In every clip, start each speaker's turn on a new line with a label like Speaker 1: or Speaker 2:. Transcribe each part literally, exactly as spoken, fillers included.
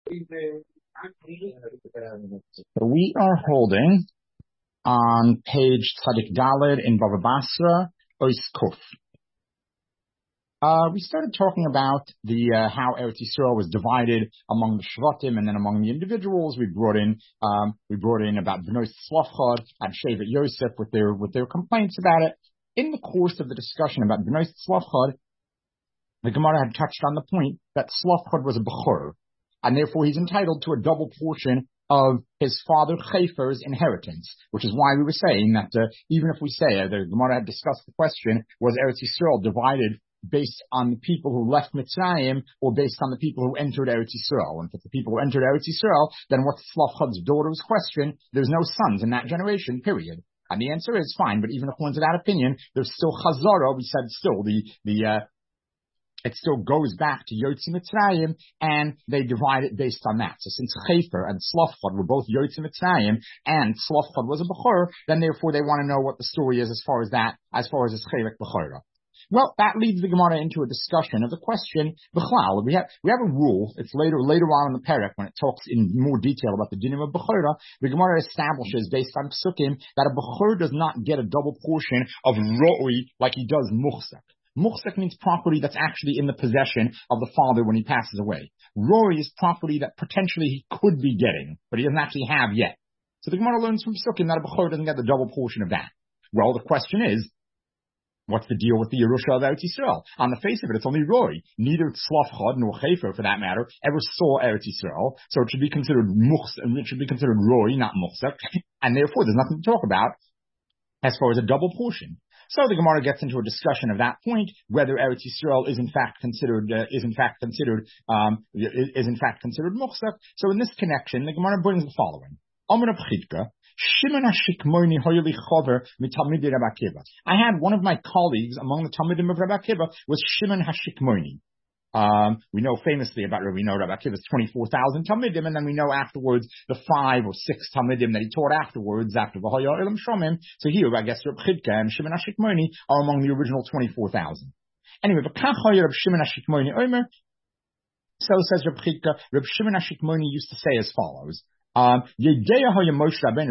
Speaker 1: So we are holding on page Tzadik Daled in Bava Basra, Ois Kuf. Uh, we started talking about the uh, how Eretz Yisrael was divided among the Shvatim and then among the individuals. We brought in um, we brought in about Bnei Tzlafchad and Shevet Yosef with their with their complaints about it. In the course of the discussion about Bnei Tzlafchad, the Gemara had touched on the point that Tzlafchad was a Bechor, and therefore he's entitled to a double portion of his father Chefer's inheritance, which is why we were saying that uh, even if we say, uh, the Gemara had discussed the question, was Eretz Yisrael divided based on the people who left Mitzrayim or based on the people who entered Eretz Yisrael? And for the people who entered Eretz Yisrael, then what's Tzlafchad's daughter's question? There's no sons in that generation, period. And the answer is fine, but even according to that opinion, there's still Chazara. We said still the, the, uh, it still goes back to Yotzi Mitzrayim, and they divide it based on that. So since Chefer and Tzlafchad were both Yotzi Mitzrayim, and Tzlafchad was a Bechor, then therefore they want to know what the story is as far as that, as far as his Chelek Bechora. Well, that leads the Gemara into a discussion of the question, B'chlal. We have, we have a rule, it's later, later on in the Perek, when it talks in more detail about the dinim of Bechora, the Gemara establishes, based on Psukim, that a Bechor does not get a double portion of Ro'oi like he does Muchzak. Muchzak means property that's actually in the possession of the father when he passes away. Ro'oi is property that potentially he could be getting, but he doesn't actually have yet. So the Gemara learns from Psukim that a Bechor doesn't get the double portion of that. Well, the question is, what's the deal with the Yerusha of Eretz Yisrael? On the face of it, it's only Roy. Neither Tzlafchad nor Chefer, for that matter, ever saw Eretz Yisrael, so it should be considered Muchzak, it should be considered Roy, not Muchzak, and therefore there's nothing to talk about as far as a double portion. So the Gemara gets into a discussion of that point, whether Eretz Yisrael is in fact considered uh, is in fact considered um, is in fact considered Muchzak. So in this connection, the Gemara brings the following: Amar Rav Chidka, Shimon HaShikmoni hoyeli chover mitalmidei Rabbi Akiva. I had one of my colleagues among the Talmidim of Rabbi Akiva was Shimon HaShikmoni. Um, we know famously about Rabbi, we know Rabbi Akiva's twenty-four thousand Talmidim, and then we know afterwards the five or six Talmidim that he taught afterwards, after V'haya Elam Shomim. So here, I guess, Rabbi Chidka and Shimon HaShikmoni are among the original twenty-four thousand. Anyway, V'kach hoyer Rabbi Shimon HaShikmoni Omer. So says Rabbi Chidka, Rabbi Shimon HaShikmoni used to say as follows. Um, Moshe Rabbeinu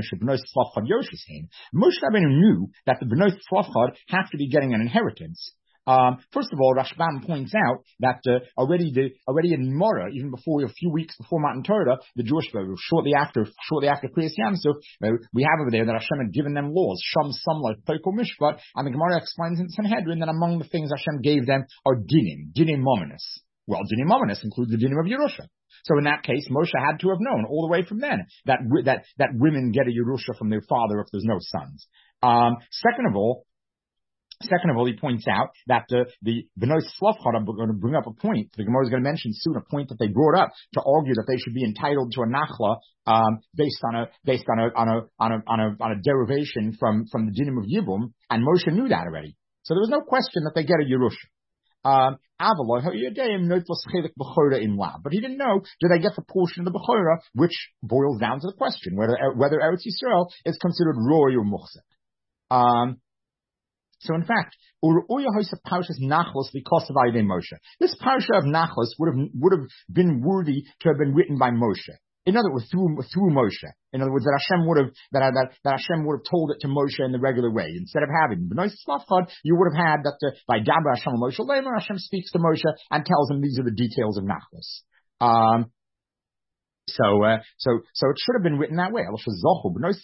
Speaker 1: knew that the Bnei Tzlafchad have to be getting an inheritance. Um, first of all, Rashbam points out that uh, already the, already in Mora, even before a few weeks before Matan Torah, the Jewish people, shortly after shortly after Kriyas Yamsuf, uh, we have over there that Hashem had given them laws, Sham Samla, Toko Mishpat, and the Gemara explains in Sanhedrin that among the things Hashem gave them are dinim, dinim mominus. Well, dinim mominus includes the dinim of Yerusha. So in that case, Moshe had to have known all the way from then that that that women get a Yerusha from their father if there's no sons. Um, second of all, second of all, he points out that the the Bnei Tzlafchad are going to bring up a point. The Gemara is going to mention soon a point that they brought up to argue that they should be entitled to a nachla um, based on a based on a on a on a on a on a derivation from from the dinim of Yibum, and Moshe knew that already. So there was no question that they get a Yerusha. Um, but he didn't know, do they get the portion of the Bechora, which boils down to the question, whether whether Eretz Yisrael is considered Roy or Muchzak. Um, so in fact, this parasha of Nachlas would have, would have been worthy to have been written by Moshe. In other words, through, through Moshe. In other words, that Hashem would have, that, that, that Hashem would have told it to Moshe in the regular way. Instead of having Bnei Tzlafchad, you would have had that uh, by Dabra Hashem Moshe Lemer, Hashem speaks to Moshe and tells him these are the details of Nachlas. Um, So, uh, so, so it should have been written that way. But Bnei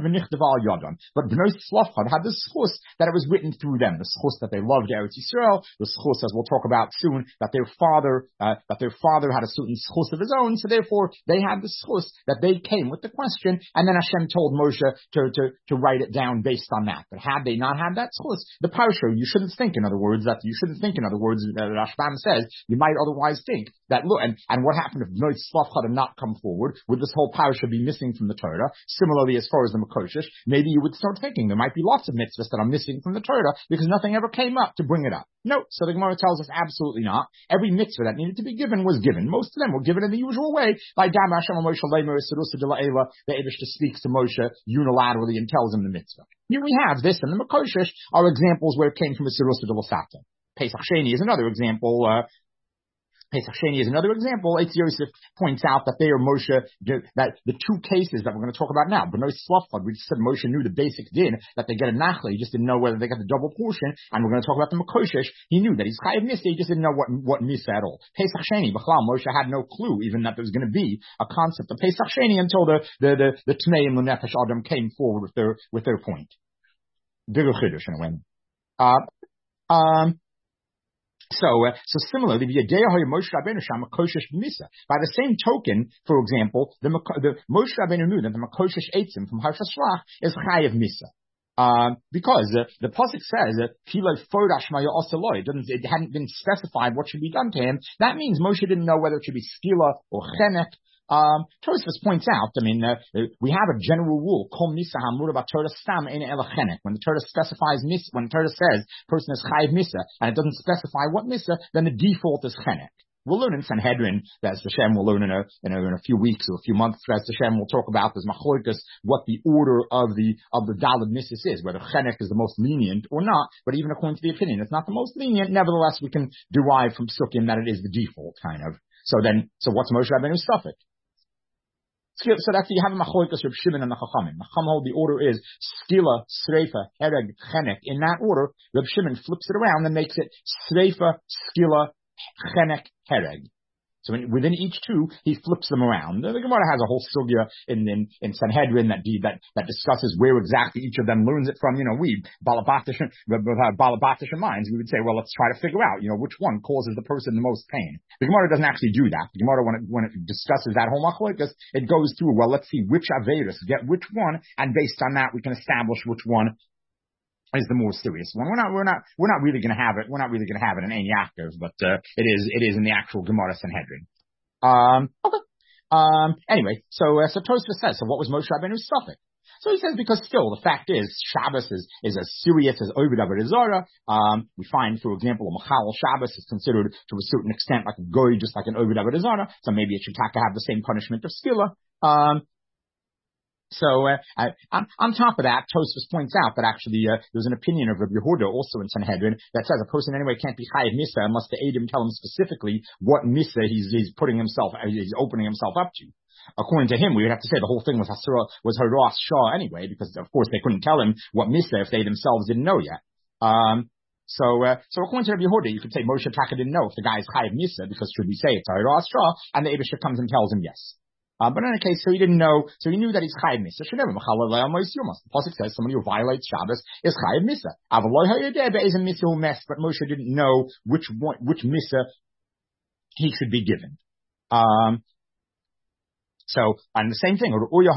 Speaker 1: Tzlafchad had the schus that it was written through them. The schus that they loved Eretz Yisrael. The schus, as we'll talk about soon, that their father, uh, that their father had a certain schus of his own. So therefore, they had the schus that they came with the question, and then Hashem told Moshe to, to, to write it down based on that. But had they not had that schus, the parasha, you shouldn't think, in other words, that you shouldn't think, in other words, that Rashbam says, you might otherwise think that, look, and, and what happened if Bnei Tzlafchad had not come forward? Would this whole parasha be missing from the Torah? Similarly, as far as the Makoshish, maybe you would start thinking there might be lots of mitzvahs that are missing from the Torah because nothing ever came up to bring it up. No, so the Gemara tells us absolutely not. Every mitzvah that needed to be given was given. Most of them were given in the usual way by Dam Hashem Moshe Leimer Serusa de la Ela. The Eibushter speaks to Moshe unilaterally and tells him the mitzvah. Here we have this, and the Makoshish are examples where it came from a Serusa de la Sata. Pesach Sheni is another example. Uh, Pesach Sheni is another example. Eitz Yosef points out that they are Moshe, that the two cases that we're going to talk about now, B'nai Slafchad, we just said Moshe knew the basic din, that they get a nachla, he just didn't know whether they got the double portion, and we're going to talk about the Makoshesh, he knew that he's Chayav Misa, he just didn't know what, what Misa at all. Pesach Sheni, B'chlal, Moshe had no clue even that there was going to be a concept of Pesach Sheni until the, the, the, the Tmei and L'Nefesh Adam came forward with their, with their point. Bigger Chiddush in a way. Uh, um, So, uh, so similarly, by the same token, for example, the, the Moshe Rabbeinu knew that the Makoshesh Eitzim from Harshas Shlach is Chayav Misa. Um, because uh, the pasuk says that it doesn't, it hadn't been specified what should be done to him. That means Moshe didn't know whether it should be skila or chenek. Um, Tosfos points out, I mean, uh, we have a general rule, Kol Misa Hamur Ba Torah Stam Ein Ela Chenek. When the Torah specifies Misa, when the Torah says person is Chayiv Misa, and it doesn't specify what Misa, then the default is Chenek. We'll learn in Sanhedrin, as Hashem will learn in a, in a, in a few weeks or a few months, as Hashem will talk about this Machloikas, what the order of the, of the Daled Mises is, whether Chenek is the most lenient or not, but even according to the opinion, it's not the most lenient, nevertheless we can derive from Sukkim that it is the default, kind of. So then, so what's Moshe Rabbeinu's suffix? So that's, you have a Machloikas Reb Shimon and the Chachamim. The Chacham, the order is Skila, Sreifa, Hereg, Chenek. In that order, Reb Shimon flips it around and makes it Sreifa, Skila, Chenek, Hereg. So in, within each two, he flips them around. The Gemara has a whole sugya in, in, in Sanhedrin that, that, that discusses where exactly each of them learns it from. You know, we, Balabatish, with our Balabatish minds, we would say, well, let's try to figure out, you know, which one causes the person the most pain. The Gemara doesn't actually do that. The Gemara, when it, when it discusses that whole machlokas, it goes through, well, let's see which Averis get which one, and based on that, we can establish which one is the more serious one. We're not, we're not, we're not really going to have it. We're not really going to have it in Ein Yaakov, but uh, it is, it is in the actual Gemara Sanhedrin. Um, okay. Um, anyway, so uh, so Tosfos says, so what was Moshe Rabbeinu's suffix? So he says because still the fact is Shabbos is is as serious as Oved Avodah Zarah. Um, we find, for example, a Machal Shabbos is considered to a certain extent like a goy, just like an Oved Avodah Zarah. So maybe it should have the same punishment of Skila. Um. So, uh, I, on, on top of that, Tosfos points out that actually uh, there's an opinion of Rabbi Yehuda also in Sanhedrin that says a person anyway can't be Chayiv Misa unless the Eidim tell him specifically what Misa he's, he's putting himself, he's opening himself up to. According to him, we would have to say the whole thing was Hasura, was Haras Shah anyway, because of course they couldn't tell him what Misa if they themselves didn't know yet. Um, So, uh, so according to Rabbi Yehuda, you could say Moshe Taka didn't know if the guy is Chayiv Misa, because should we say it's Haras Shah, and the Eibusher comes and tells him yes. Uh, but in any case, so he didn't know, so he knew that he's Chayiv Misa. Should never, the pasuk says somebody who violates Shabbos is Chayiv Misa. But Moshe didn't know which one, which Misa he should be given. Um, so, and the same thing,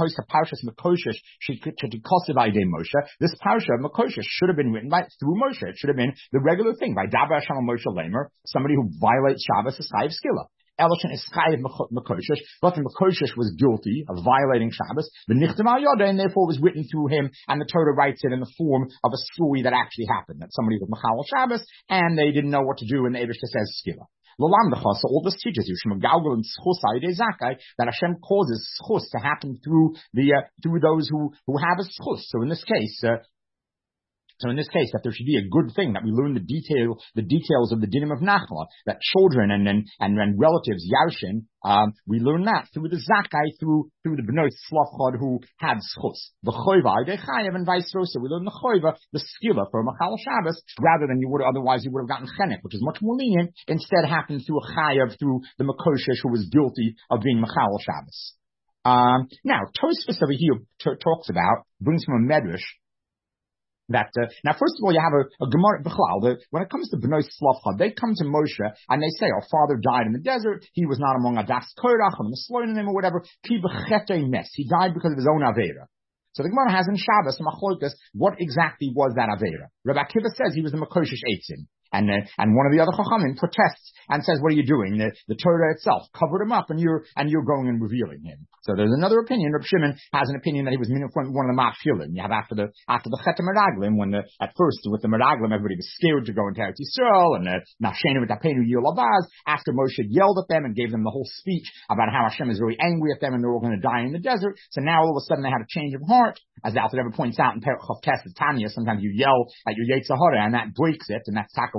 Speaker 1: this parsha of Makoshesh should have been written by, through Moshe. It should have been the regular thing, by Dabar Hashem Moshe Lamer, somebody who violates Shabbos is Chayiv Skila. Elishan is Chayiv Makoshesh, but Makoshesh was guilty of violating Shabbos, the Nichtam Al Yoda, and therefore was written through him, and the Torah writes it in the form of a story that actually happened, that somebody was Machal Shabbos, and they didn't know what to do, and the Eibusher says Skila. So all this teaches you that Hashem causes schus to happen through the uh, through those who who have a schus. So in this case, uh, so in this case, that there should be a good thing that we learn the detail the details of the dinim of Nachla, that children and and and, and relatives Yarshin, um, we learn that through the Zakai, through through the Bnei Slafchad who had schus. The Choiva de Chayav and vice versa. We learn the Choiva, the skila for Machal Shabbos, rather than you would otherwise you would have gotten Chenek, which is much more lenient. Instead, happened through a Chayav, through the Makoshesh who was guilty of being Machal Shabbos. Um, now, Tosfos over here t- talks about, brings from a Medrash. That uh, now, first of all, you have a, a Gemara B'chlal. When it comes to Bnei Slafchad, they come to Moshe and they say, "Our father died in the desert. He was not among Adas Korach or Misloinim or whatever. Ki b'chetei mes. He died because of his own avera." So the Gemara has in Shabbos Machlokas what exactly was that avera. Rabbi Akiva says he was the Makoshesh Eitzim. And uh, and one of the other Chachamim protests and says, "What are you doing? The, the Torah itself covered him up, and you're and you're going and revealing him." So there's another opinion. Reb Shimon has an opinion that he was one of the Ma'afilim. You have after the after the Chet Meraglim, when the, at first with the Meraglim everybody was scared to go into Eretz Yisrael, and Nashenu V'Tapenu Yilabaz. After Moshe yelled at them and gave them the whole speech about how Hashem is very angry at them and they're all going to die in the desert. So now all of a sudden they had a change of heart. As the Alter Rebbe points out in Perek Chav Tes Tanya, sometimes you yell at your Yetzer Hara and that breaks it, and that's taka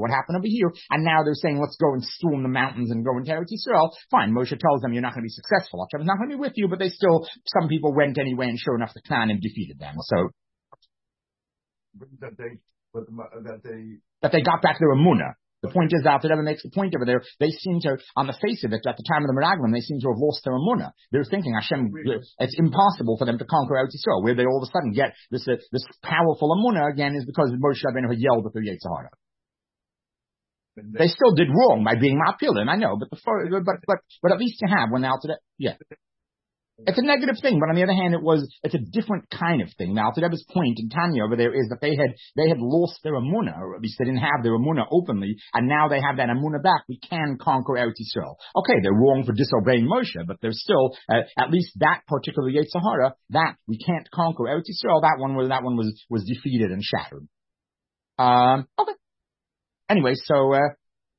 Speaker 1: what happened over here, and now they're saying, let's go and storm the mountains and go into Eretz Yisrael. Fine, Moshe tells them, you're not going to be successful. Hashem's not going to be with you, but they still, some people went anyway, and sure enough, the Canaan defeated them. So,
Speaker 2: that they, that they,
Speaker 1: that they got back their emunah. The point is that Rebbe makes the point over there. They seem to, on the face of it, at the time of the Meraglim, they seem to have lost their emunah. They're thinking Hashem, it's impossible for them to conquer Eretz Yisrael. Where they all of a sudden get this uh, this powerful emunah again is because Moshe Rabbeinu had yelled at their Yetzer Hara. They still did wrong by being ma'apilim, I know, but the but but but at least you have when out today, yeah. It's a negative thing, but on the other hand, it was, it's a different kind of thing. Now, to Rebbe's point in Tanya over there is that they had, they had lost their emunah, or at least they didn't have their emunah openly, and now they have that emunah back. We can conquer Eretz Yisrael. Okay, they're wrong for disobeying Moshe, but there's still, uh, at least that particular Yetzer Hara, that we can't conquer Eretz Yisrael, that one was, that one was, was defeated and shattered. Um, okay. Anyway, so, uh,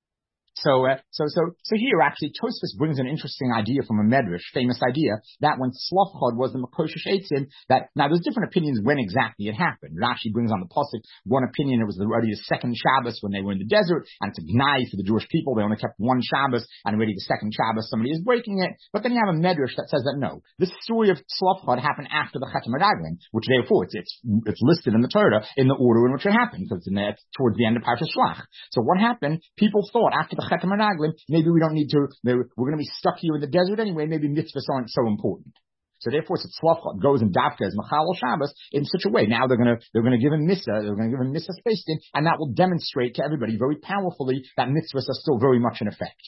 Speaker 1: So, uh, so, so, so here actually Tosfos brings an interesting idea from a Medrash, famous idea, that when Tzlafchad was the Makoshesh Eitzim, that, now there's different opinions when exactly it happened. Rashi brings on the Pasuk, one opinion it was already the second Shabbos when they were in the desert, and it's a gnai for the Jewish people, they only kept one Shabbos, and already the second Shabbos somebody is breaking it, but then you have a Medrash that says that no, this story of Tzlafchad happened after the Chet HaMeraglim, which therefore it's, it's, it's listed in the Torah in the order in which it happened, because it's in there towards the end of Parashat Shlach. So what happened? People thought after the Chet HaMeraglim, maybe we don't need to, we're going to be stuck here in the desert anyway, maybe mitzvahs aren't so important. So therefore, so Tzlafchad goes and Davka as Machal Shabbos in such a way. Now they're going to, they're going to give him Missa, they're going to give him Missa spaced in, and that will demonstrate to everybody very powerfully that mitzvahs are still very much in effect.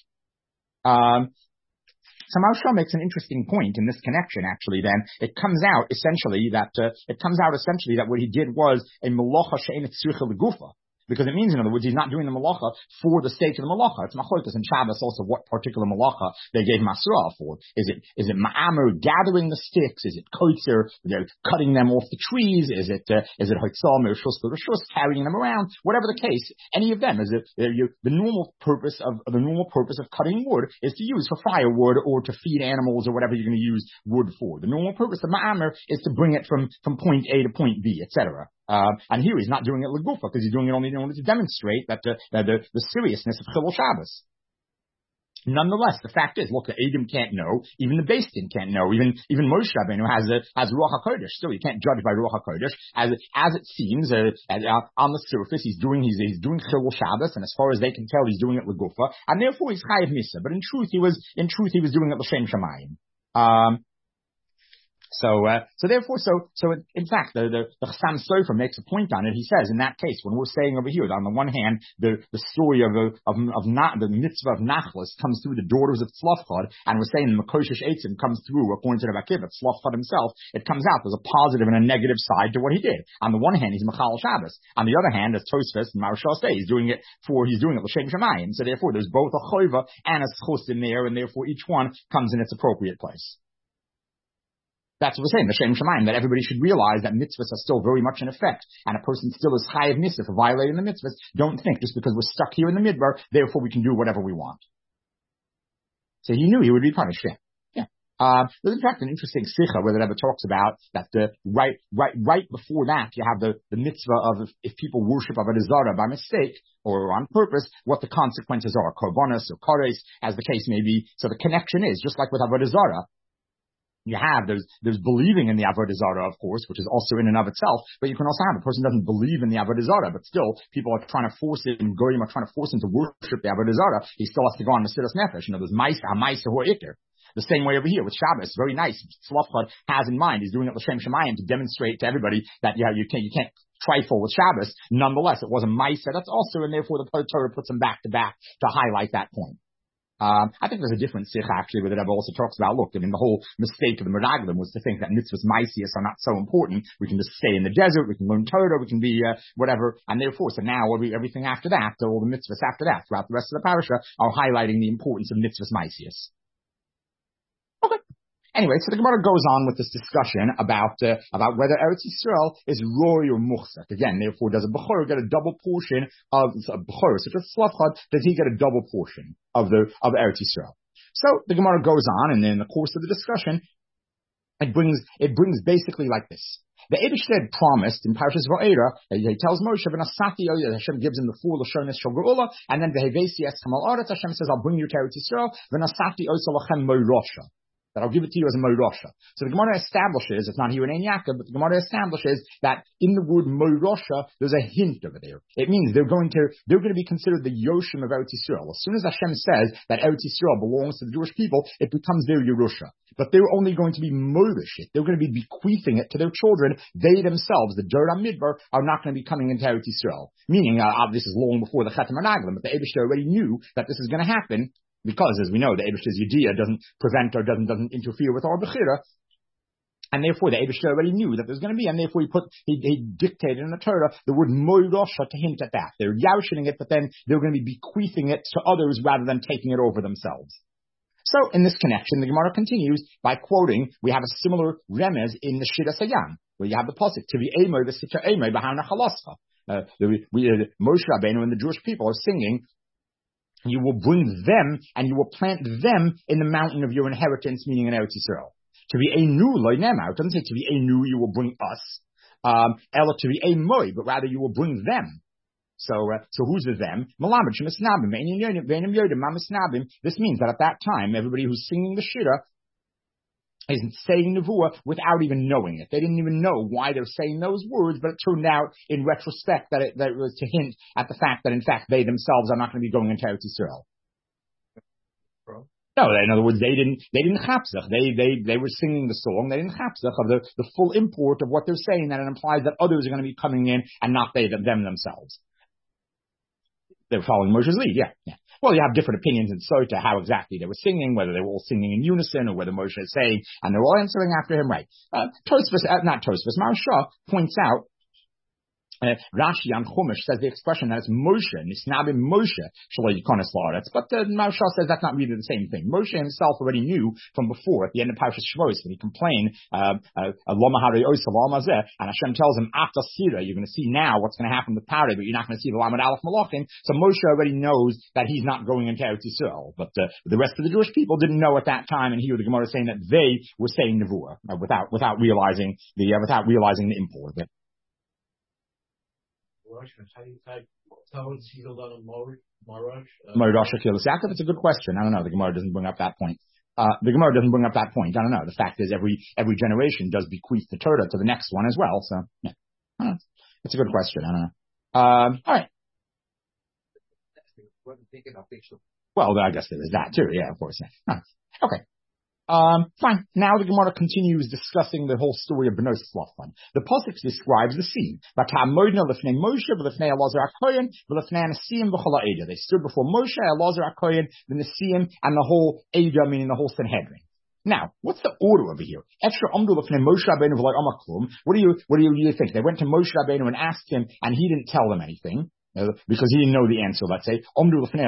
Speaker 1: Um, So Maharsha makes an interesting point in this connection, actually, then. It comes out essentially that, uh, it comes out essentially that what he did was a Melacha she'ein tzricha legufa. Because it means, in other words, he's not doing the malacha for the sake of the malacha. It's machlokas and Shabbos also what particular malacha they gave Masra for. Is it, is it ma'amer gathering the sticks? Is it koitzer, they're cutting them off the trees? Is it, uh, is it hoitzal mershus l'rishus, carrying them around? Whatever the case, any of them, is it, uh, you, the normal purpose of, the normal purpose of cutting wood is to use for firewood or to feed animals or whatever you're going to use wood for. The normal purpose of ma'amer is to bring it from, from point A to point B, et cetera. Uh, and here he's not doing it legufa because he's doing it only in order to demonstrate that the, that the, the seriousness of Chilul Shabbos. Nonetheless, the fact is, look, the Edom can't know, even the Beis Din can't know, even even Moshe Rabbeinu has a, has Ruach HaKodesh. Still, you can't judge by Ruach HaKodesh. As as it seems, uh, uh, on the surface, he's doing he's he's doing Chilul Shabbos, and as far as they can tell, he's doing it legufa, and therefore he's Chayiv Misa. But in truth, he was in truth he was doing it l'shem Shamayim. Um, So, uh, so therefore, so, so in fact, the, the, the Chassam Sofer makes a point on it. He says, in that case, when we're saying over here, that on the one hand, the, the story of, of, of not, the mitzvah of Nachlas comes through the daughters of Tzlafchad, and we're saying the Makoshesh Eitzim comes through, according to the Akiva, Tzlafchad himself, it comes out there's a positive and a negative side to what he did. On the one hand, he's Machal Shabbos. On the other hand, as Tosfos and Maharsha say, he's doing it for, he's doing it l'shem Shamayim. So therefore, there's both a choiva and a schus in there, and therefore each one comes in its appropriate place. That's what we're saying, the Shem Shemaim, that everybody should realize that mitzvahs are still very much in effect, and a person still is chayav misa for violating the mitzvahs. Don't think just because we're stuck here in the midbar, therefore we can do whatever we want. So he knew he would be punished. Yeah. yeah. Uh, there's in fact an interesting sikha where the Rebbe talks about that the right, right, right before that you have the, the mitzvah of if, if people worship Avodah Zarah by mistake or on purpose, what the consequences are, korbanos or kores, as the case may be. So the connection is just like with Avodah Zarah. You have, there's, there's believing in the Avodah Zarah, of course, which is also in and of itself, but you can also have a person doesn't believe in the Avodah Zarah, but still, people are trying to force him, Goyim are trying to force him to worship the Avodah Zarah. He still has to go on Mesilas Nefesh. You know, there's Maisa, HaMaisa, Hor Iker. The same way over here with Shabbos, very nice. Tzlafchad has in mind, he's doing it l'shem Shemayim to demonstrate to everybody that, yeah, you can't, you can't trifle with Shabbos. Nonetheless, it was a Maisa, that's also, and therefore the Torah puts them back to back to highlight that point. Um, I think there's a different sikh actually where the Rebbe also talks about, look, I mean, the whole mistake of the Meraglim was to think that mitzvahs maisias are not so important. We can just stay in the desert, we can learn Torah, we can be, uh, whatever, and therefore, so now everything after that, all the mitzvahs after that, throughout the rest of the parasha, are highlighting the importance of mitzvahs maisias. Okay. Anyway, so the Gemara goes on with this discussion about uh, about whether Eretz Yisrael is roy or muchzak. Again, therefore, does a bechor get a double portion of a bechor such as Tzlafchad? Does he get a double portion of the of Eretz Yisrael? So the Gemara goes on, and in the course of the discussion, It brings, it brings basically like this. The Eibishter had promised in Parshas Va'era, he tells Moshe, "V'nasati Oya," Hashem gives him the full Lashonis Shel Geula, and then V'hevesi Es Hamal Aretz, Hashem says, "I'll bring you to Eretz Yisrael, V'nasati Osa Lachem Moirosha." That I'll give it to you as a Moirosha. So the Gemara establishes, it's not here in Ein Yaakov, but the Gemara establishes that in the word Moirosha, there's a hint over there. It means they're going to, they're going to be considered the Yoshim of Eretz Yisrael. As soon as Hashem says that Eretz Yisrael belongs to the Jewish people, it becomes their Yerusha. But they're only going to be Moirish it. They're going to be bequeathing it to their children. They themselves, the Dor HaMidbar, are not going to be coming into Eretz Yisrael. Meaning, uh, this is long before the Chetem HaNaglim, but the Eibishter already knew that this is going to happen. Because, as we know, the Eibishter's Yediyah doesn't prevent or doesn't doesn't interfere with our Bechira, and therefore the Eibishter already knew that there's going to be, and therefore he put he, he dictated in the Torah the word Moirosha to hint at that. They're yaushing it, but then they're going to be bequeathing it to others rather than taking it over themselves. So, in this connection, the Gemara continues by quoting. We have a similar remez in the Shira Sayam, where you have the pasuk to be Eimoi v'Sitra Eimoi b'Hana Chalascha. Uh, we, uh, Moshe Rabbeinu and the Jewish people are singing. You will bring them and you will plant them in the mountain of your inheritance, meaning in Eretz Yisrael. To be a new loy nema. It doesn't say to be a new, you will bring us. Um, Ella to be a moi, but rather you will bring them. So, uh, so who's the them? This means that at that time, everybody who's singing the Shira is saying Nevuah without even knowing it. They didn't even know why they're saying those words, but it turned out in retrospect that it, that it was to hint at the fact that in fact they themselves are not going to be going into Eretz Yisrael. No, in other words, they didn't, they didn't chapzach. They, they, they were singing the song. They didn't chapzach of the, the full import of what they're saying, that it implies that others are going to be coming in and not they, them themselves. They were following Moshe's lead, yeah, yeah. Well, you have different opinions in Sota how exactly they were singing, whether they were all singing in unison or whether Moshe is saying, and they're all answering after him, right? Uh, Tosfos, uh, not Tosfos, Maharsha points out, uh, Rashi on Chumash says the expression that it's Moshe, Nisnabim Moshe, Shalom Yikonis La'aretz, but uh, Maharsha says that's not really the same thing. Moshe himself already knew from before, at the end of Parashas Shvos, when he complained, uh, uh, and Hashem tells him, After Sira, you're going to see now what's going to happen with Parah, but you're not going to see the Lamed Aleph Malachim. So Moshe already knows that he's not going into Eretz Yisrael. But uh, the rest of the Jewish people didn't know at that time, and here the Gemara is saying that they were saying Nevuah, uh, without, without realizing the, uh, without realizing the import of it. Moirosha Kilos Yaakov, it's a good question. I don't know. The Gemara doesn't bring up that point. Uh, the Gemara doesn't bring up that point. I don't know. The fact is every, every generation does bequeath the Torah to the next one as well. So, yeah. I don't know. It's a good question. I don't know. Um, all right. Well, I guess there is that too. Yeah, of course. Yeah. Huh. Okay. Um, fine. Now the Gemara continues discussing the whole story of Bnei Tzlafan. The pasuk describes the scene. They stood before Moshe, Elazar HaKohen, the Nesiim, and the whole Eidah, meaning the whole Sanhedrin. Now, what's the order over here? What do you, what do you, you think? They went to Moshe Rabbeinu and asked him, and he didn't tell them anything. Uh, because he didn't know the answer, let's say. What's the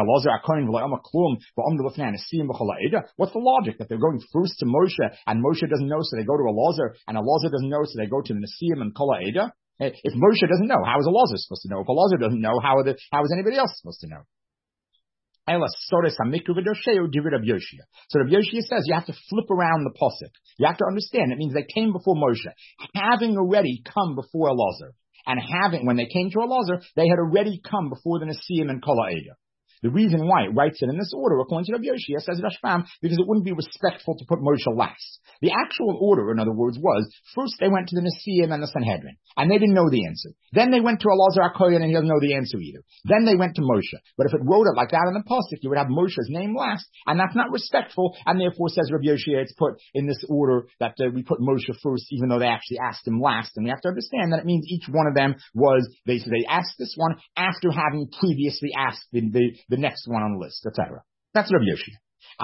Speaker 1: logic that they're going first to Moshe, and Moshe doesn't know, so they go to Elazar, and Elazar doesn't know, so they go to the Nesiim and Kol Ha'eda? If Moshe doesn't know, how is Elazar supposed to know? If Elazar doesn't know, how, are the, how is anybody else supposed to know? So Rabbi Yoshia says you have to flip around the pasuk. You have to understand, it means they came before Moshe, having already come before Elazar. And having, when they came to Elazar, they had already come before the Nesiim and Kol Ha'eda. The reason why it writes it in this order, according to Rabbi Yoshia, says Rashbam, because it wouldn't be respectful to put Moshe last. The actual order, in other words, was, first they went to the Nesiim and the Sanhedrin, and they didn't know the answer. Then they went to Elazar HaKohen, and he doesn't know the answer either. Then they went to Moshe. But if it wrote it like that in the pasuk, you would have Moshe's name last, and that's not respectful, and therefore, says Rabbi Yoshia, it's put in this order that uh, we put Moshe first, even though they actually asked him last. And we have to understand that it means each one of them was, they, so they asked this one after having previously asked the, the, the next one on the list, et cetera. That's Rabbi Yoshia.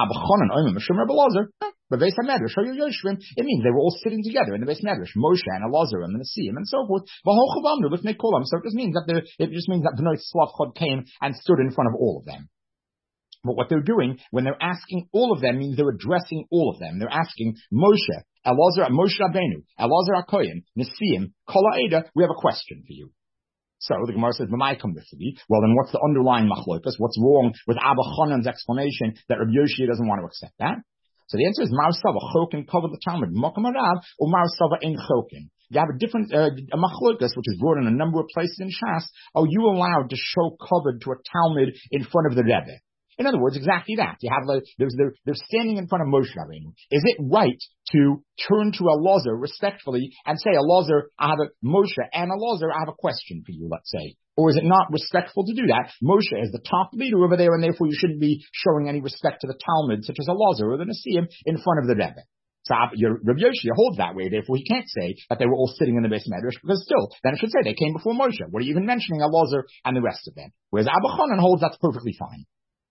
Speaker 1: It means they were all sitting together in the Beis Medrash, Moshe and Elazar and the Nesiim and so forth. So it just means that the, it just means that Bnei Tzlafchad came and stood in front of all of them. But what they're doing when they're asking all of them means they're addressing all of them. They're asking Moshe, Elazar, Moshe Rabbeinu, Elazar HaKohen, Nesiim, Kol Ha'eda, we have a question for you. So the Gemara says, "Mamai come with me." Well, then what's the underlying machlokas? What's wrong with Abba Chanan's explanation that Rabbi Yoshia doesn't want to accept that? So the answer is Mar Sava Chokin covered the Talmud Mokum Arav or Mar Sava in Chokin. You have a different uh, a machlokas which is brought in a number of places in Shas. Are you allowed to show covered to a Talmud in front of the Rebbe? In other words, exactly that. You have like, there's they're, they're standing in front of Moshe Rabbeinu. Is it right to turn to Elazar respectfully and say, Elazar, I have a Moshe and Elazar, I have a question for you, let's say? Or is it not respectful to do that? Moshe is the top leader over there, and therefore you shouldn't be showing any respect to the Talmud, such as Elazar or the Nesiim, in front of the Rebbe. So your Rabbi Yoshia holds that way, therefore he can't say that they were all sitting in the Beis Medrash, because still, then it should say they came before Moshe. What are you even mentioning Elazar and the rest of them? Whereas Abba Chanan holds that's perfectly fine.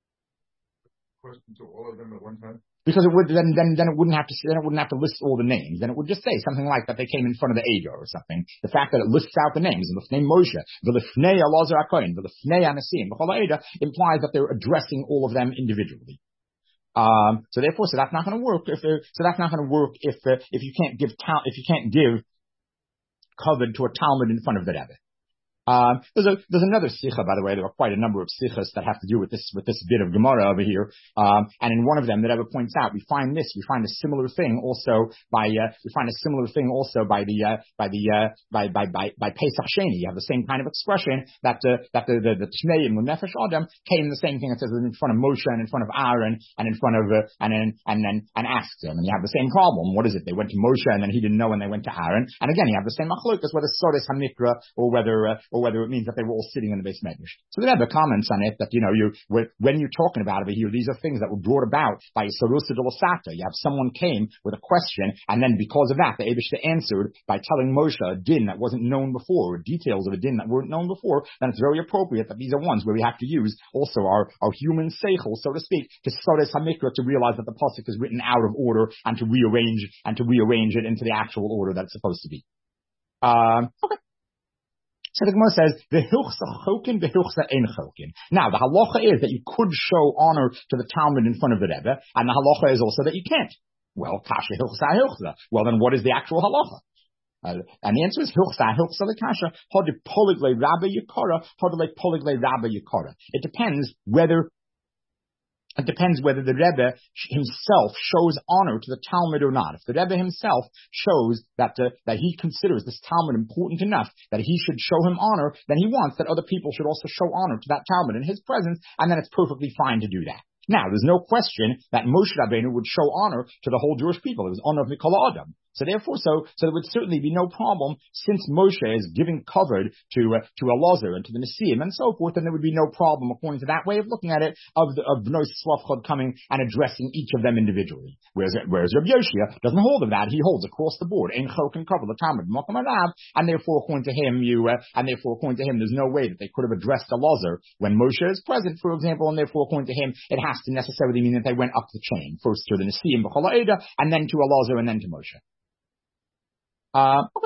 Speaker 2: Question to all of them at one time?
Speaker 1: Because it would then then then it wouldn't have to then it wouldn't have to list all the names. Then it would just say something like that they came in front of the Ego or something. The fact that it lists out the names, the name Moshe, the Lifnei Elazar HaKohen, the Lifnei Anasim, the Chol Ha'eda, implies that they're addressing all of them individually. Um, so therefore, so that's not going to work if so that's not going to work if uh, if you can't give ta- if you can't give covered to a Talmud in front of the Rebbe. Um, there's a, there's another sikha, by the way. There are quite a number of sikhas that have to do with this, with this bit of Gemara over here. Um, and in one of them, the Rebbe points out, we find this, we find a similar thing also by, uh, we find a similar thing also by the, uh, by the, uh, by, by, by, by Pesach Sheni. You have the same kind of expression that, uh, that the, the, the Tnei and Nefesh Adam came the same thing. It says in front of Moshe and in front of Aaron and in front of, uh, and, and, and, and, and asked him. And you have the same problem. What is it? They went to Moshe and then he didn't know when they went to Aaron. And again, you have the same machlokas, whether Sodes HaMikra or whether, uh, or whether it means that they were all sitting in the Beis Medrash. So the Rebbe comments on it that, you know, you, when you're talking about over here, these are things that were brought about by Sarusa de Lasata. You have someone came with a question, and then because of that, the Eibishter answered by telling Moshe a din that wasn't known before, or details of a din that weren't known before. Then it's very appropriate that these are ones where we have to use also our, our human seichel, so to speak, to Sodes HaMikra, to realize that the pasuk is written out of order and to rearrange, and to rearrange it into the actual order that it's supposed to be. Um, okay. So the Gemara says, the hilchsa chokin, the hilchsa ein chokin. Now, the halacha is that you could show honor to the Talmud in front of the Rebbe, and the halacha is also that you can't. Well, kasha hilchsa hilchsa. Well, then what is the actual halacha? Uh, and the answer is hilchsa hilchsa the kasha, how to poligle rabba yikara, how to like poligle rabba yikara. It depends whether It depends whether the Rebbe himself shows honor to the Talmud or not. If the Rebbe himself shows that uh, that he considers this Talmud important enough that he should show him honor, then he wants that other people should also show honor to that Talmud in his presence, and then it's perfectly fine to do that. Now, there's no question that Moshe Rabbeinu would show honor to the whole Jewish people. It was honor of Mikol Adam. So therefore, so so there would certainly be no problem, since Moshe is giving cover to uh, to Elazar and to the Nesiim and so forth, and there would be no problem, according to that way of looking at it, of the, of Bnei Slavchad coming and addressing each of them individually. Whereas whereas Rabbi Yoshia doesn't hold of that; he holds across the board, Ein Chok and cover the Talmud Mokum Arav, and therefore, according to him, you uh, and therefore, according to him, there's no way that they could have addressed Elazar when Moshe is present, for example, and therefore, according to him, it has to necessarily mean that they went up the chain, first to the Nesiim B'chol Ha'eda, and then to Elazar, and then to Moshe. Uh, okay.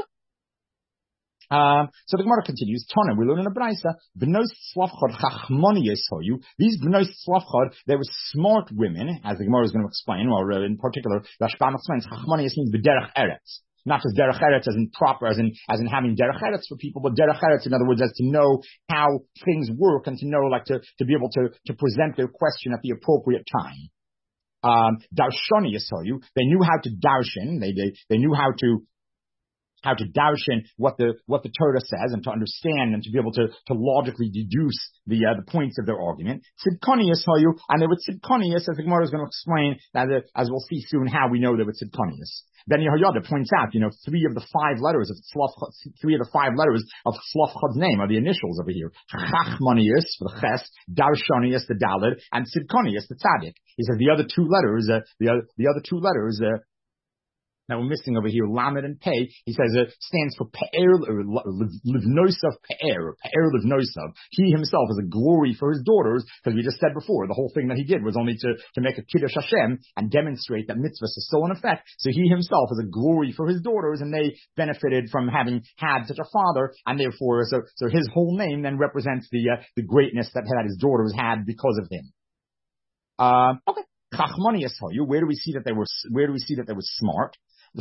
Speaker 1: Um, so the Gemara continues. Tana, we learn in a Braisa, B'nos Slavchad Chachmoniyos hoyu. These B'nos Slavchad, they were smart women, as the Gemara is going to explain, or uh, in particular, Rashbam explains, Chachmoniyos means B'derech Eretz. Not just Derech Eretz as in proper, as in, as in having Derech Eretz for people, but Derech Eretz, in other words, as to know how things work and to know, like, to, to be able to, to present their question at the appropriate time. Um, Darshoniyos hoyu. They knew how to darshan. They, they, they knew how to, how to darshan what the what the Torah says and to understand and to be able to, to logically deduce the uh, the points of their argument. Tzidkonius hayu, and they were tzidkonius, as the Gemara is going to explain, as, uh, as we'll see soon how we know they were tzidkonius. Ben Yehoyada points out, you know, three of the five letters of Tzlaf, three of the five letters of Tzlafchad's name are the initials over here. Chachmonius for the Ches, Darshonius the Dalid, and Tzidkonius the Tzadik. He says the other two letters, uh, the other the other two letters. Uh, Now we're missing over here Lamed and Pei. He says it stands for Pe'er, or Livnosav Pe'er, or Pe'er Livnosav. He himself is a glory for his daughters, because we just said before, the whole thing that he did was only to, to make a Kiddush Hashem and demonstrate that mitzvahs is still in effect. So he himself is a glory for his daughters, and they benefited from having had such a father, and therefore, so, so his whole name then represents the, uh, the greatness that, that his daughters had because of him. Uh, okay. Where do we see that they were, where do we see that they were smart? We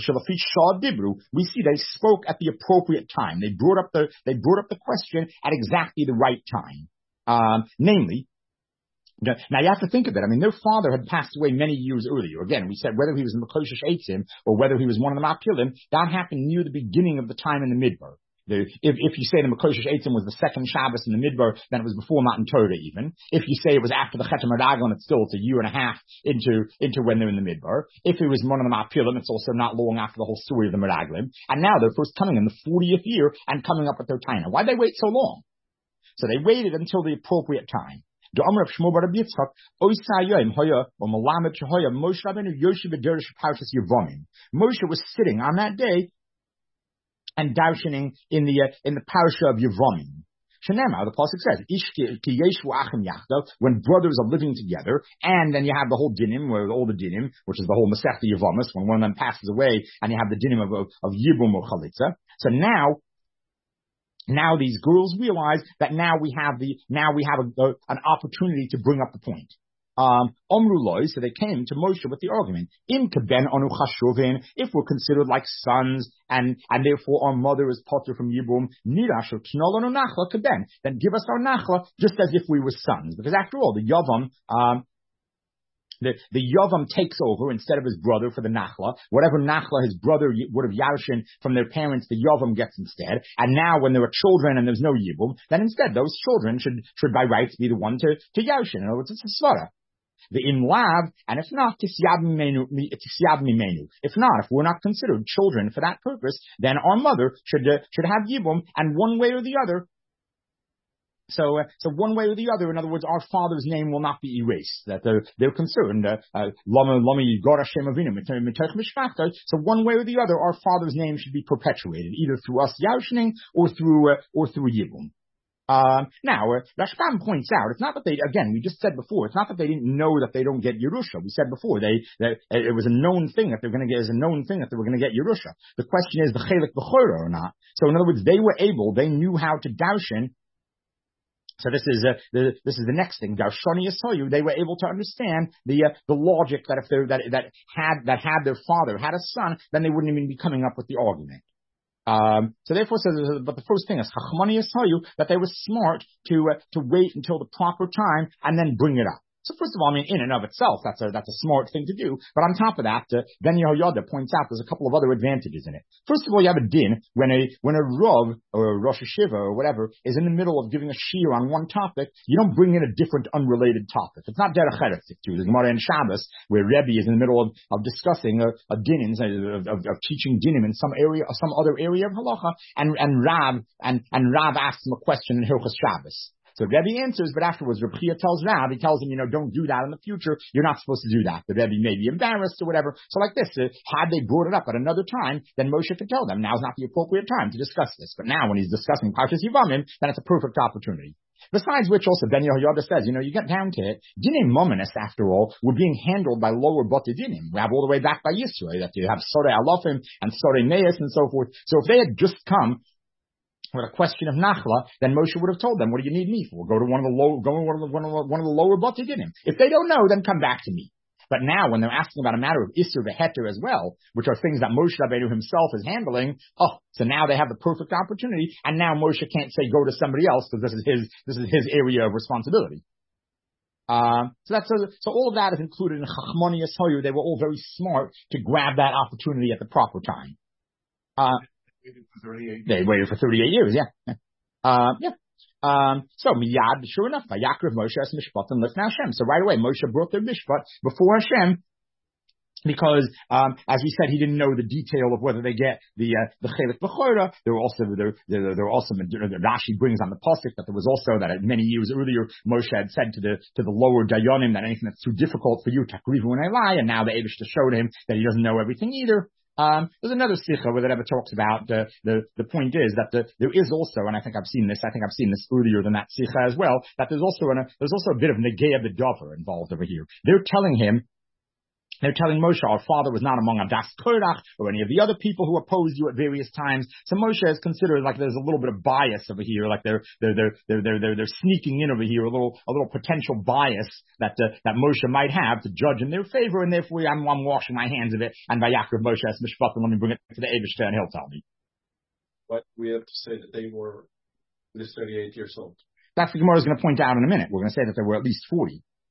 Speaker 1: see they spoke at the appropriate time. They brought up the they brought up the question at exactly the right time. Um, namely, Now you have to think of it. I mean, their father had passed away many years earlier. Again, we said whether he was in the Mekoshish Eitzim or whether he was one of the Mapilim, that happened near the beginning of the time in the Midbar. The, if, if you say the Mekoshish Eitzim was the second Shabbos in the Midbar, then it was before Matan Torah even. If you say it was after the Chetem Radagon, it's still it's a year and a half into into when they're in the Midbar. If it was one of the Mapilim, it's also not long after the whole story of the Meraglim. And now they're first coming in the fortieth year and coming up with their Taina. Why'd they wait so long? So they waited until the appropriate time. Moshe was sitting on that day and darshaning in the uh, in the parasha of Yevamim. Shenema, the pasuk says, when brothers are living together, and then you have the whole dinim, where all the dinim, which is the whole Masechta Yevamis, when one of them passes away, and you have the dinim of of, of Yibum or Chalitza. So now. Now these girls realize that now we have the now we have a, a, an opportunity to bring up the point. Um, Omru loy, so they came to Moshe with the argument: Im keben anu chashuvin, if we're considered like sons, and and therefore our mother is potter from Yibum, nirashu tnolanu nachla keben, then give us our nachla just as if we were sons, because after all, the Yavam. Um, The, the Yavam takes over instead of his brother for the Nachla. Whatever Nachla his brother would have Yarshin from their parents, the Yavam gets instead. And now when there are children and there's no Yibum, then instead those children should, should by rights be the one to, to Yarshin. In other words, it's a svara. The in lav, and if not, tisyab mimenu. If not, if we're not considered children for that purpose, then our mother should, uh, should have Yibum, and one way or the other, So, uh, so one way or the other, in other words, our father's name will not be erased. That they're, they're concerned. Uh, uh, so one way or the other, our father's name should be perpetuated, either through us Yarshining or through uh, or through Yibum. Uh, now, uh, Rashbam points out, it's not that they, again, we just said before, it's not that they didn't know that they don't get Yerusha. We said before, they, that it was a known thing that they're going to get, is a known thing that they were going to get Yerusha. The question is the Chelik B'chora or not. So in other words, they were able, they knew how to darshan. So this is uh, the this is the next thing. Darshani Yasoyu, they were able to understand the uh, the logic that if they that that had that had their father had a son, then they wouldn't even be coming up with the argument. Um, so therefore, says, but the first thing is Chachmani Yasoyu, that they were smart to uh, to wait until the proper time and then bring it up. So first of all, I mean, in and of itself, that's a that's a smart thing to do. But on top of that, uh, Ben Yehoyada points out there's a couple of other advantages in it. First of all, you have a din when a when a Rav or a Rosh Hashiva or whatever is in the middle of giving a shir on one topic, you don't bring in a different unrelated topic. It's not derech eretz too. There's Gemara in Shabbos where Rebbe is in the middle of, of discussing a, a din of, of, of teaching dinim in some area or some other area of halacha, and and Rav and and Rav asks him a question in Hilchos Shabbos. So Rebbe answers, but afterwards Reb Chia tells Rav, he tells him, you know, don't do that in the future. You're not supposed to do that. The Rebbe may be embarrassed or whatever. So like this, uh, had they brought it up at another time, then Moshe could tell them, now's not the appropriate time to discuss this. But now when he's discussing Parshas Yevamim, then it's a perfect opportunity. Besides which also, Ben Yehoyada says, you know, you get down to it, Dinim Mominus, after all, were being handled by lower Bate Dinim. We have all the way back by Yisro, that you have Sorei Alofim and Sorei Meis and so forth. So if they had just come with a question of Nachla, then Moshe would have told them, what do you need me for? Go to one of the low, go to one of the, one of the, one of the lower Bate Dinim. If they don't know, then come back to me. But now, when they're asking about a matter of Isser V'Heter as well, which are things that Moshe Rabbeinu himself is handling, oh, so now they have the perfect opportunity, and now Moshe can't say go to somebody else because this is his, this is his area of responsibility. Uh, so that's a, so all of that is included in Chachmoni Yishoyu. They were all very smart to grab that opportunity at the proper time. Uh, they waited for thirty-eight years, yeah. Uh, yeah. Um, so miyad, sure enough, Vayakriv Moshe es mishpatim lifnei Hashem. So right away, Moshe brought their mishpat before Hashem, because um, as we said, he didn't know the detail of whether they get the uh, the chelik b'chora. There were also there there, there were also Rashi brings on the pasuk that there was also that many years earlier Moshe had said to the to the lower dayanim that anything that's too difficult for you takrivu and Eli, and now the Eibishter showed him that he doesn't know everything either. Um, there's another sikha where the Rebbe talks about uh, the the point is that the, there is also, and I think I've seen this, I think I've seen this earlier than that sikha as well, that there's also an, there's also a bit of negei b'davar involved over here. They're telling him. They're telling Moshe, our father was not among Adas Korach or any of the other people who opposed you at various times. So Moshe is considered like there's a little bit of bias over here, like they're they're they're they're they're they're, they're sneaking in over here, a little a little potential bias that uh, that Moshe might have to judge in their favor, and therefore I'm, I'm washing my hands of it. And Vayakriv Moshe es mishpatim, let me bring it to the Eibishter and he'll tell me.
Speaker 2: But we have to say that they were at least thirty-eight years old.
Speaker 1: That's what Gemara is going to point out in a minute. We're going to say that they were at least forty.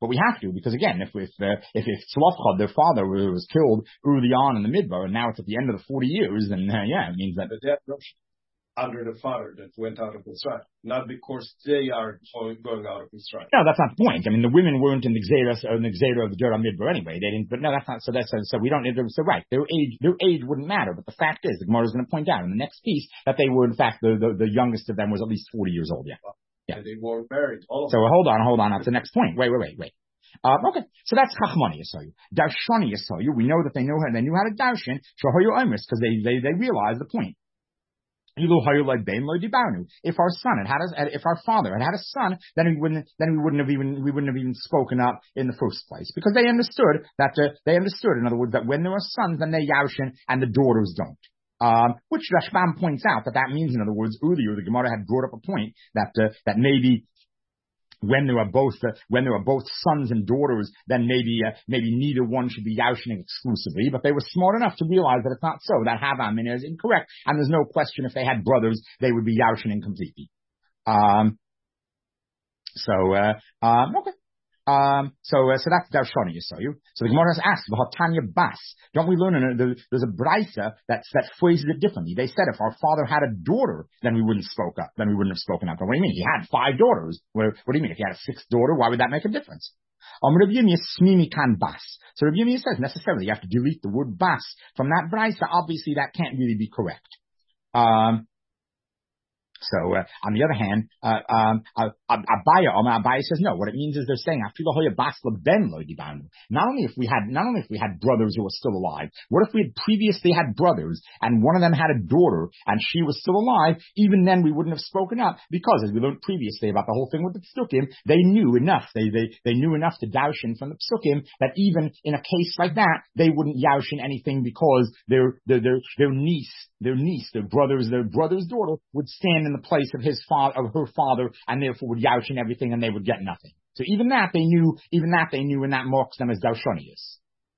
Speaker 1: but we have to, because again, if if uh, if, if Tzlafchad, their father, was killed early on in the midbar, and now it's at the end of the forty years, then uh, yeah, it means that.
Speaker 3: But that under the father that went out of Mitzrayim, not because they are going out of Mitzrayim.
Speaker 1: No, that's not the point. I mean, the women weren't in the Xeris or in the Xera of the Dura Midbar anyway. They didn't, but no, that's not, so that's, so we don't need to, so right, their age, their age wouldn't matter, but the fact is, the Gemara is going to point out in the next piece that they were, in fact, the, the, the youngest of them was at least forty years old, yeah.
Speaker 3: Yeah. And they weren't married, all of
Speaker 1: so
Speaker 3: them.
Speaker 1: hold on, hold on, that's the next point. Wait, wait, wait, wait. Uh, okay, so that's Chachmani Yasayu. Darshani Yasayu, we know that they know how, they knew how to darshan, Shahoyu Omis, because they, they, they realized the point. If our son had had a, if our father had had a son, then we wouldn't, then we wouldn't have even, we wouldn't have even spoken up in the first place, because they understood that, uh, they understood, in other words, that when there are sons, then they yaushin and the daughters don't. Um, which Rashbam points out that that means, in other words, earlier the Gemara had brought up a point that, uh, that maybe when there are both, uh, when there are both sons and daughters, then maybe, uh, maybe neither one should be yaushining exclusively, but they were smart enough to realize that it's not so, that Havamin is incorrect, and there's no question if they had brothers, they would be yaushining completely. Um, so, uh, um, okay. Um, so, uh, so that's Darshani Yasayu. So the Gemara has asked, V'hatanya Bas. Don't we learn in a, there's a Braisa that, that phrases it differently. They said if our father had a daughter, then we wouldn't have spoke up, then we wouldn't have spoken up. But what do you mean? He had five daughters. What, what do you mean? If he had a sixth daughter, why would that make a difference? Um, Rabbi Yirmiyah Smimi Kan Bas. So Rabbi Yirmiyah says necessarily you have to delete the word Bas from that Braisa. Obviously that can't really be correct. Um, So, uh, on the other hand, uh, um, uh, Abaya, um, Abaya says no. What it means is they're saying, not only if we had, not only if we had brothers who were still alive, what if we had previously had brothers and one of them had a daughter and she was still alive, even then we wouldn't have spoken up, because as we learned previously about the whole thing with the Psukim, they knew enough, they, they, they knew enough to daushin from the Psukim that even in a case like that, they wouldn't yaushin anything because their, their, their, their niece, their niece, their brother's, their brother's daughter would stand in the place of his father, of her father, and therefore would yaushin everything, and they would get nothing. So even that they knew, even that they knew, and that marks them as darshonius.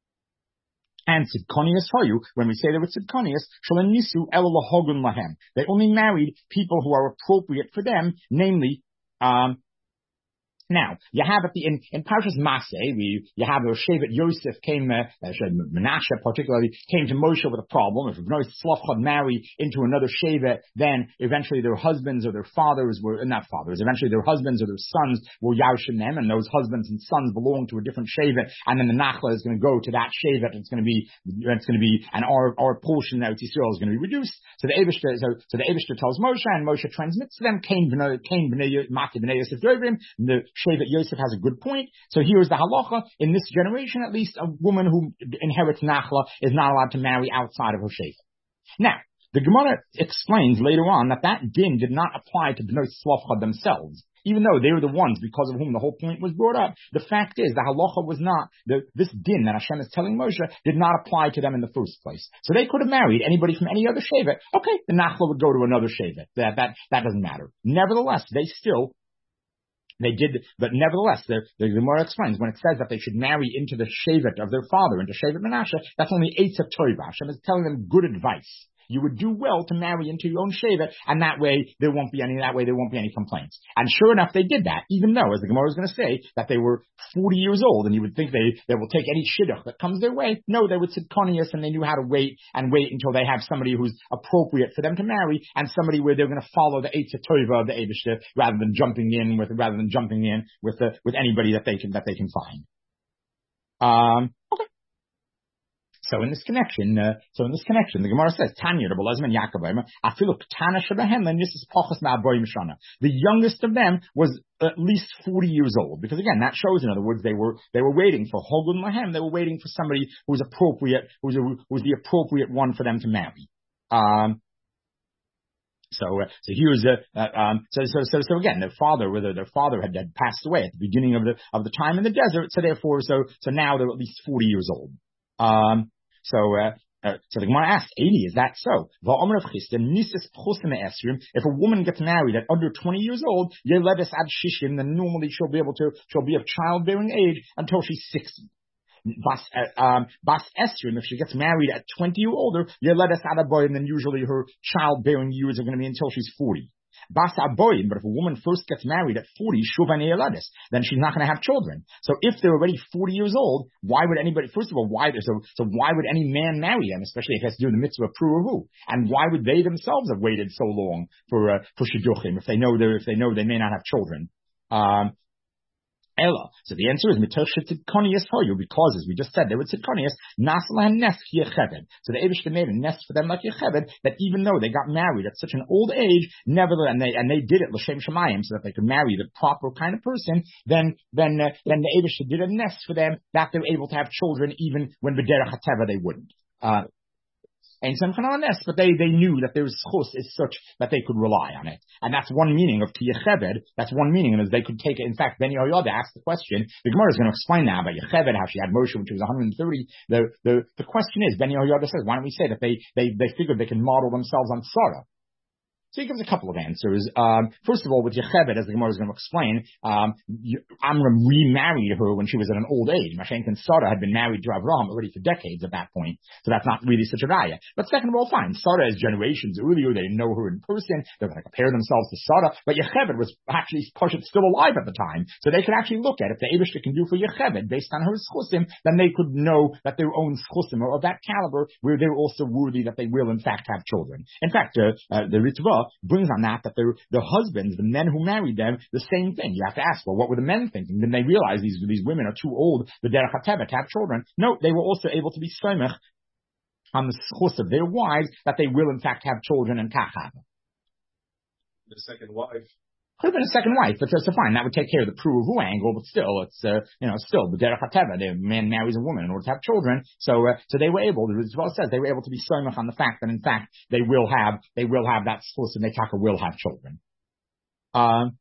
Speaker 1: And tzidkonius hoyu, when we say they were tzidkonius, shalanisu el lahogun lahem. They only married people who are appropriate for them, namely, um, now, you have at the, in, in Parshas Maseh, we, you have the Shevet Yosef came, uh, Menashe particularly, came to Moshe with a problem. If Bnei Tzlafchad marry into another Shevet, then eventually their husbands or their fathers were, not fathers, eventually their husbands or their sons will yaushim them, and those husbands and sons belong to a different Shevet, and then the Nachla is going to go to that Shevet, and it's going to be, it's going to be, and our, our portion of Yisrael is going to be reduced. So the Eibishter, so, so the Eibishter tells Moshe, and Moshe transmits to them, Cain Bnei, Cain Bnei, Maki Bnei Yosef Dovrim, the Shevet Yosef has a good point. So here is the halacha. In this generation, at least, a woman who inherits Nachla is not allowed to marry outside of her Shevet. Now, the Gemara explains later on that that din did not apply to Bnei Tzlafchad themselves. Even though they were the ones because of whom the whole point was brought up, the fact is the halacha was not, the, this din that Hashem is telling Moshe did not apply to them in the first place. So they could have married anybody from any other Shevet. Okay, the Nachla would go to another Shevet. That, that, that doesn't matter. Nevertheless, they still They did, but nevertheless, the, the Gemara explains when it says that they should marry into the Shevet of their father, into Shevet Menashe, that's only Eitzah Toiva. Hashem is telling them good advice. You would do well to marry into your own Shevet, and that way there won't be any, that way there won't be any complaints. And sure enough, they did that, even though, as the Gemara is going to say, that they were forty years old, and you would think they, they will take any shidduch that comes their way. No, they would sit tzidkonius, and they knew how to wait, and wait until they have somebody who's appropriate for them to marry, and somebody where they're going to follow the Eitzah Toiva of the Eibishter, rather than jumping in with, rather than jumping in with the, with anybody that they can, that they can find. Um, okay. So in this connection, uh, so in this connection, the Gemara says, Tanya, Rabbi Elazar and Yaakov, Afilu Ketana Shebehem, and this is Pachas Ma'aboyim Shana. The youngest of them was at least forty years old, because again, that shows, in other words, they were, they were waiting for Hogun Lahem, they were waiting for somebody who was appropriate, who was, a, who was the appropriate one for them to marry. Um, So, uh, so here's a, uh, um, so, so, so, so again, their father, whether their father had, had passed away at the beginning of the, of the time in the desert, so therefore, so, so now they're at least forty years old. Um, so, uh, uh, so the Gemara asks, eighty, is that so? If a woman gets married at under twenty years old, Yeledes ad shishim, then normally she'll be able to, she'll be of childbearing age until she's sixty. Bas, uh, um, Bas Esrim, if she gets married at twenty or older, Yeledes ad aboyim, then usually her childbearing years are going to be until she's forty. Bas aboyim, but if a woman first gets married at forty, shuvan eladis, then she's not going to have children. So if they're already forty years old, why would anybody? First of all, why? So so why would any man marry them, especially if he has to do the mitzvah of pruahu? And why would they themselves have waited so long for uh, for shidduchim if they know they if they know they may not have children? Um, Ella. So the answer is because, as we just said, they would tzidkonius nasla nest yecheved. So the Eibushter made a nest for them like yecheved, that even though they got married at such an old age, nevertheless, and they and they did it l'shem shemayim, so that they could marry the proper kind of person. Then then uh, then the Eibushter did a nest for them that they were able to have children even when b'derech hateva they wouldn't. Uh, And some kind of nest, but they, they knew that their schus is such that they could rely on it. And that's one meaning of ki yecheved. That's one meaning, and as they could take it. In fact, Ben Yehoyada asked the question. The Gemara is going to explain now about Yecheved, how she had Moshe when she was one hundred thirty. The, the, the question is, Ben Yehoyada says, why don't we say that they, they, they figured they can model themselves on Sarah? So he gives a couple of answers. Um, first of all, with Yecheved, as the Gemara is going to explain, um, Amram remarried her when she was at an old age. Mashenk and Sarah had been married to Avraham already for decades at that point, so that's not really such a raya. But second of all, fine, Sarah is generations earlier. They didn't know her in person. They're going to compare themselves to Sarah. But Yecheved was actually still alive at the time, so they could actually look at if the Eibushter can do for Yecheved based on her schusim, then they could know that their own schusim are of that caliber, where they're also worthy that they will in fact have children. In fact, uh, uh, the Ritva brings on that that their the husbands, the men who married them, the same thing. You have to ask, well, what were the men thinking? Did they realize these these women are too old, the derech hateva, to have children? No, they were also able to be soimech on the schus of their wives that they will in fact have children and kach.
Speaker 3: The second wife.
Speaker 1: Could have been a second wife, but that's fine. That would take care of the pruvu angle, but still, it's, uh, you know, still, the derech hateva, the man marries a woman in order to have children. So, uh, so they were able, the Ritva says, they were able to be soimach on the fact that in fact, they will have, they will have that schus and they taka will have children. Um,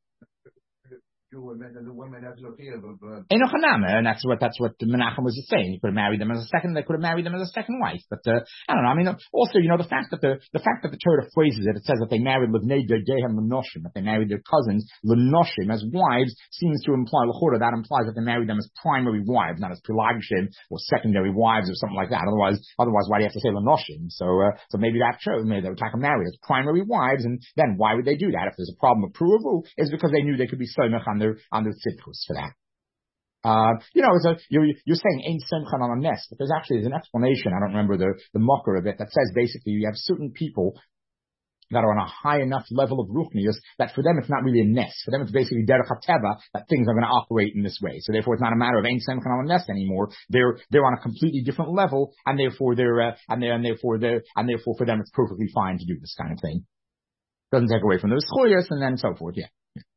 Speaker 2: Women and the women have Zophia, but
Speaker 1: and that's what that's what Menachem was just saying. You could have married them as a second. They could have married them as a second wife. But uh, I don't know. I mean, also, you know, the fact that the the fact that the Torah phrases it, it says that they married Livnei Dehem Lenoshim, that they married their cousins Lenoshim as wives, seems to imply L'chora. That implies that they married them as primary wives, not as Pelagishim or secondary wives or something like that. Otherwise, otherwise, why do you have to say Lenoshim? So, uh, so maybe that shows maybe they were talking married as primary wives, and then why would they do that if there's a problem with Pruavu? Is because they knew they could be soimach on their on their tzidkus for that. Uh, you know, it's a, you're, you're saying ain't simchan on a nest, but there's actually there's an explanation. I don't remember the the mucker of it that says basically you have certain people that are on a high enough level of ruchnius that for them it's not really a nest. For them it's basically derech hateva that things are going to operate in this way. So therefore it's not a matter of ain't simchan on a nest anymore. They're they're on a completely different level, and therefore they're uh, and they and therefore they and therefore for them it's perfectly fine to do this kind of thing. Doesn't take away from those choyas and then so forth. Yeah.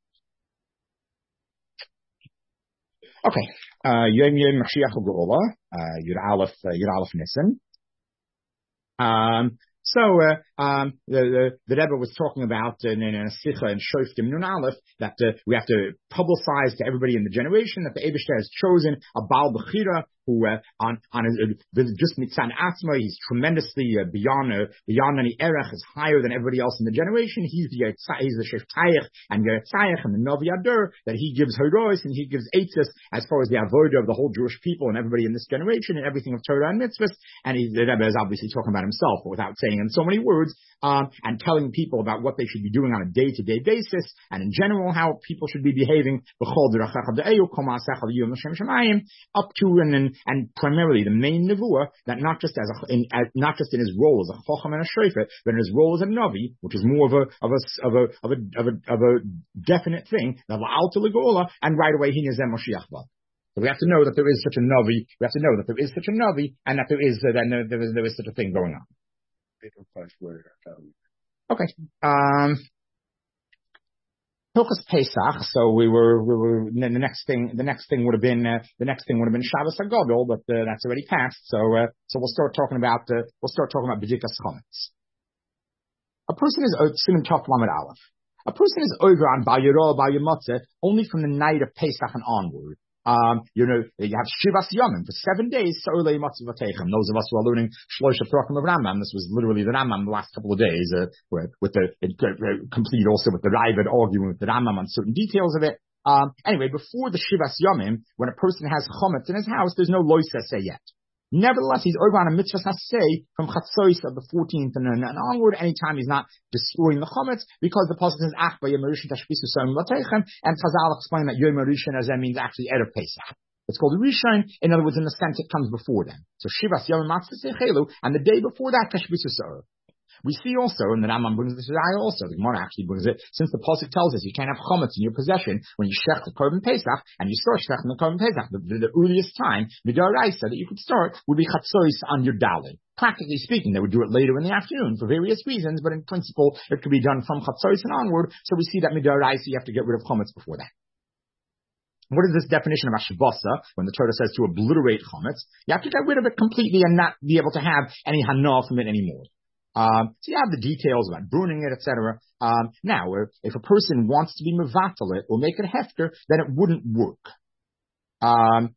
Speaker 1: Okay, uh, Yom Yom Mashiach Geula, uh, Yud Aleph, uh, Yud Aleph Nissen. Um, so, uh, um, the, the, the Rebbe was talking about in, in a Sicha and Shoftim Nun Aleph that, uh, we have to publicize to everybody in the generation that the Eibushter has chosen a Baal Bechira who, uh, on, on his, uh, just mitzan atzma, he's tremendously, uh, beyond, uh, beyond any erech, is higher than everybody else in the generation. He's the, he's the Sheftayich and Yetzayich and the Novi Adur, that he gives Horos and he gives Eitzis as far as the avodah of the whole Jewish people and everybody in this generation and everything of Torah and mitzvahs. And he, the Rebbe is obviously talking about himself, but without saying in so many words, um, and telling people about what they should be doing on a day-to-day basis, and in general how people should be behaving, up to and and, and primarily the main nevuah, that not just as a, in, as, not just in his role as a chacham and a shofet, but in his role as a navi, which is more of a of a of a of a of a, of a definite thing, and right away he is Moshiach. So we have to know that there is such a navi. We have to know that there is such a navi, and that there is uh, then there is there is such a thing going on. Okay. Um, Hilchos Pesach. So we were, we were. The next thing, the next thing would have been, uh, the next thing would have been Shabbos HaGadol, but uh, that's already passed. So, uh, so we'll start talking about, uh, we'll start talking about B'dikas Chametz. A person is Siman Tov Lamed Aleph. A person is over on Bar Yirah, Bar Yamatzeh only from the night of Pesach and onward. Um, you know, you have Shivas Yomim for seven days. Sa'olei Matzah V'Teichem. Those of us who are learning Shlosh Tefachim of Rambam, this was literally the Rambam the last couple of days, uh, with the it, uh, complete also with the Raavad arguing with the Rambam on certain details of it. Um, anyway, before the Shivas Yomim, when a person has Chometz in his house, there's no Loisese yet. Nevertheless, he's over on a mitzvah haseh from Chatzos of the fourteenth and, and onward, anytime he's not destroying the chametz, because the pasuk says, Ach ba Yom Rishon tashbisu Sa'im Vatechem, and Chazal explain that Yom Rishon as that means actually Erev Pesach. It's called Rishon, in other words, in the sense it comes before them. So Shivas Yom Matzah Sechelu, and the day before that, tashbisu Sa'im. We see also, and the Rambam brings this ayah also, the Gemara actually brings it, since the pasuk tells us you can't have chametz in your possession when you shech the korban Pesach, and you start shechting the korban Pesach, the, the, the earliest time, the daraisa that you could start would be chatzos on your dalit. Practically speaking, they would do it later in the afternoon for various reasons, but in principle, it could be done from chatzos and onward, so we see that midaraisa you have to get rid of chametz before that. What is this definition of ashbasa when the Torah says to obliterate chametz? You have to get rid of it completely and not be able to have any hana from it anymore. Um, so you have the details about burning it, et cetera. Um, now, if a person wants to be mevatel it or make it hefker, then it wouldn't work. Um,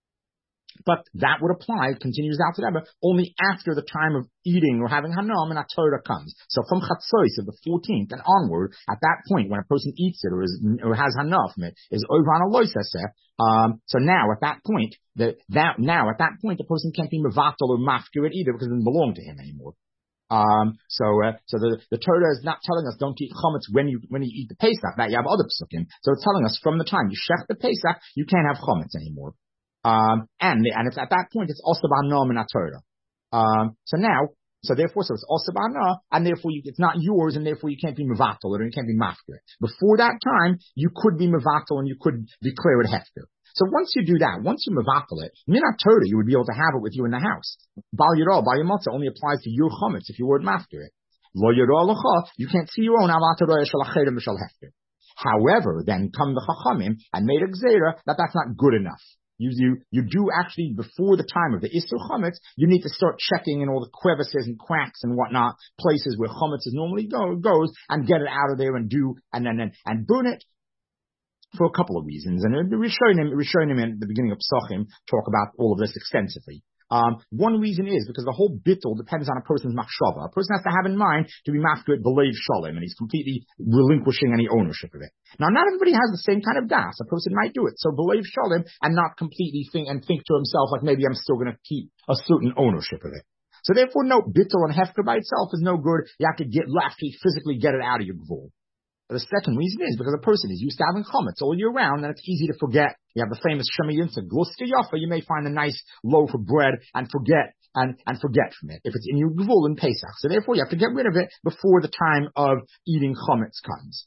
Speaker 1: but that would apply, continues out to that, but only after the time of eating or having hanam and Torah comes. So from chatzos of the fourteenth and onward, at that point, when a person eats it or, is, or has hanam from it, is over on a loiseseh. Um, so now at that point, the, that now at that point, the person can't be mevatel or mafkir it either because it doesn't belong to him anymore. Um, so, uh, so the, the Torah is not telling us don't eat chametz when you, when you eat the Pesach, that you have other psukim. So it's telling us from the time you shech the Pesach, you can't have chametz anymore. Um, and, and it's at that point, it's also b'hanam and Torah. Um, so now, so therefore, so it's also b'hanam, and therefore you, it's not yours, and therefore you can't be mevatel, or you can't be mafkir. Before that time, you could be mevatel and you could declare it hefker. So once you do that, once you mevatel it, minat Torah, you would be able to have it with you in the house. Bal yirah, bal yamotza only applies to your chametz if you were mafkir it. Lo yirah lecha, you can't see your own avat roya shel acherim v'shel hefker. However, then come the chachamim and made a gzeira that that's not good enough. You, you, you do actually, before the time of the Isur Chametz, you need to start checking in all the crevices and cracks and whatnot, places where Chametz is normally go, goes, and get it out of there and do, and then, and, and burn it for a couple of reasons. And the Rishonim, Rishonim at the beginning of Psachim talk about all of this extensively. Um, one reason is because the whole bittul depends on a person's machshava. A person has to have in mind to be mafkir b'leiv shalom, and he's completely relinquishing any ownership of it. Now, not everybody has the same kind of das. A person might do it, so b'leiv shalom, and not completely think and think to himself like maybe I'm still going to keep a certain ownership of it. So therefore, no, bittul and hefker by itself is no good. You have to get left to physically get it out of your gvul. The second reason is because a person is used to having chametz all year round, and it's easy to forget. You have the famous Shema Yintzah, Gluska Yafa, you may find a nice loaf of bread and forget, and, and forget from it, if it's in your gvul in Pesach. So therefore you have to get rid of it before the time of eating chametz comes.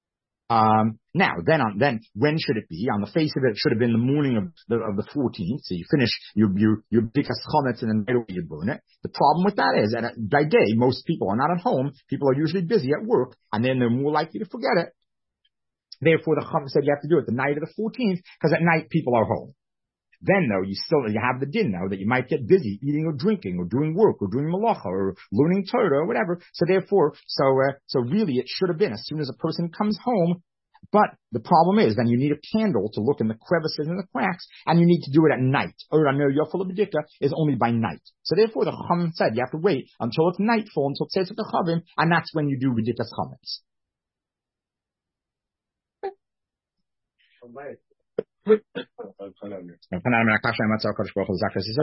Speaker 1: Um, now, then, on, then, when should it be? On the face of it, it should have been the morning of the, of the fourteenth. So you finish your, your, your bikas chametz and then right away you burn it. The problem with that is that by day, most people are not at home. People are usually busy at work, and then they're more likely to forget it. Therefore, the chametz said you have to do it the night of the fourteenth, because at night people are home. Then, though, you still, you have the din, though, that you might get busy eating or drinking or doing work or doing malacha or learning Torah or whatever. So therefore, so, uh, so really it should have been as soon as a person comes home. But the problem is, then you need a candle to look in the crevices and the cracks, and you need to do it at night. Or Ramir Yofel B'dika is only by night. So therefore, the Chachamim said you have to wait until it's nightfall, until Tzeitzat Chavim, and that's when you do B'dikas Chametz.